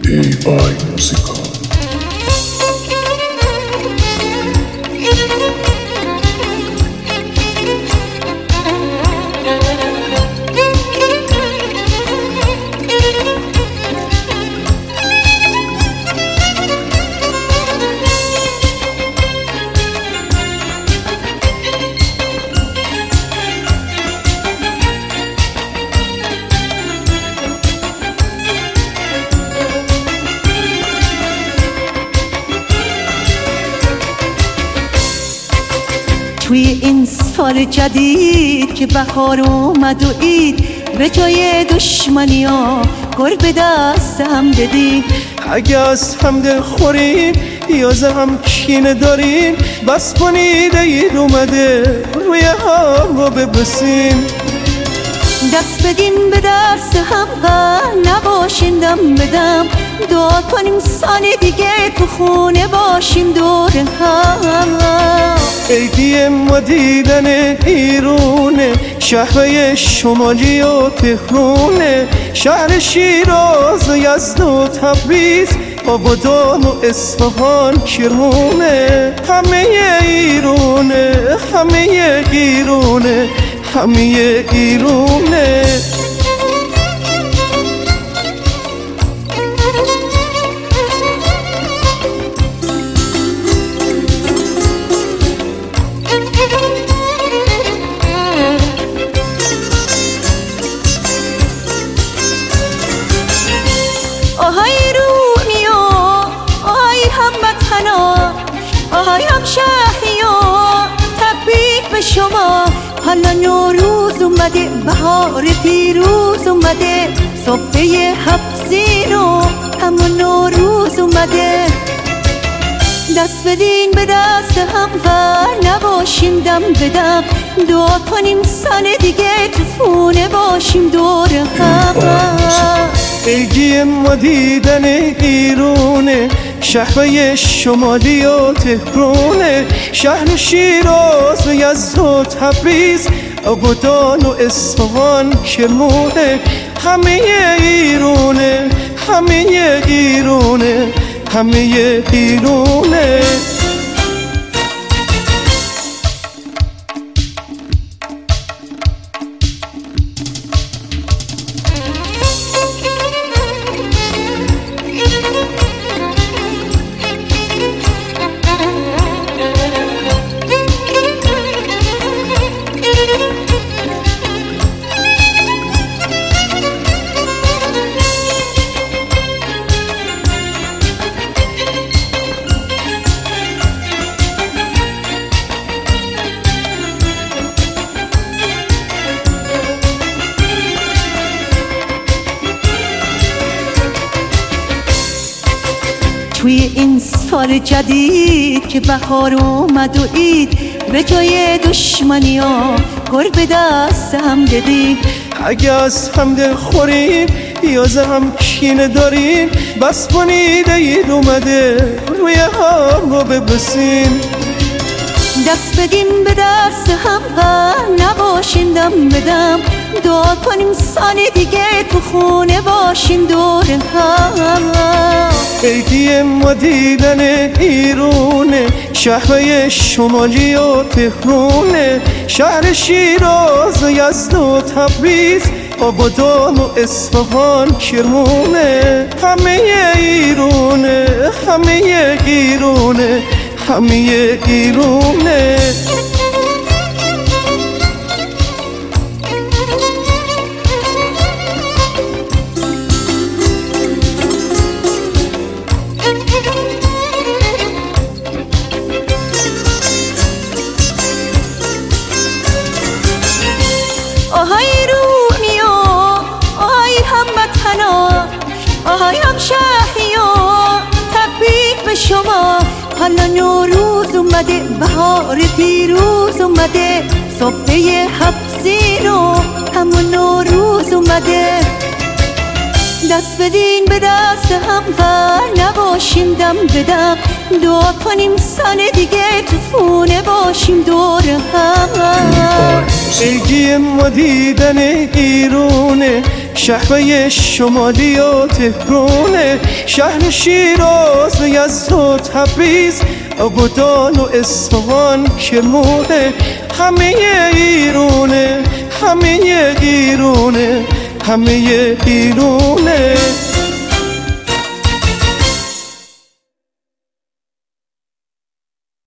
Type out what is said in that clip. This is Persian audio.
EY Musica. توی این سال جدید که بهار اومد و عید، به جای دشمنی ها گل به دست هم بدیم. اگه از هم دل خوریم یا هم کینه داریم، بس کنید عید اومده روی هم رو ببوسیم. دست بدیم به دست هم غم نباشیم دم بدم، دعا کنیم سال دیگه تو خونه باشیم دور هم. عیدی ما دیدن ایرونه، شهرهای شمالی و تهرونه، شهر شیراز و یزد و تبریز، آبادان و اصفهان کرمونه. همه ایرونه، همه ایرونه، همه ایرونه. آهای ایرونیا، آهای هموطنا، آهای همشهریا، تبریک به شما. حالا نوروز اومده، بهار پیروز اومده، صفحه 7 زیرو همون نوروز اومده. دست بدین به دست هم و نباشیم دم بدم، دعا کنیم سال دیگه تو خونه باشیم دور هم. عیدی ما دیدن ایرونه، شهرهای شمالی و تهرونه، شهر شیراز و یزد و تبریز، آبادان و اصفهان کرمونه. همه ایرونه، همه ایرونه، همه ایرونه. توی این سال جدید که بهار اومد و عید، به جای دشمنی ها گل به دست هم بدیم. اگه از هم دل خوریم یا هم کینه داریم، بس کنید عید اومده روی هم رو ببوسیم. دست بدیم به دست هم غم نباشیم دم بدم، دعا کنیم سال دیگه تو خونه باشیم دور هم. عیدی ما دیدن ایرونه، شهرهای شمالی و تهرونه، شهر شیراز و یزد و تبریز، آبادان و اصفهان کرمونه. همه ایرونه، همه ایرونه، همه ایرونه. آهای ایرونیا، آهای هموطنا، آهای همشهریا، تبریک به شما. حالا نوروز اومده، بهار پیروز اومده، صفحه 7 زیرو همون نوروز اومده. دست بدین به دست هم و نباشیم دم بدم، دعا کنیم سال دیگه تو خونه باشیم دور هم. عیدی ما دیدن ایرونه، شهر شمالی و تهرونه، شهر شیراز و یزد و تبریز، آبادان و اصفهان که مونه. همه ایرونه، همه ایرونه، همه ایرونه.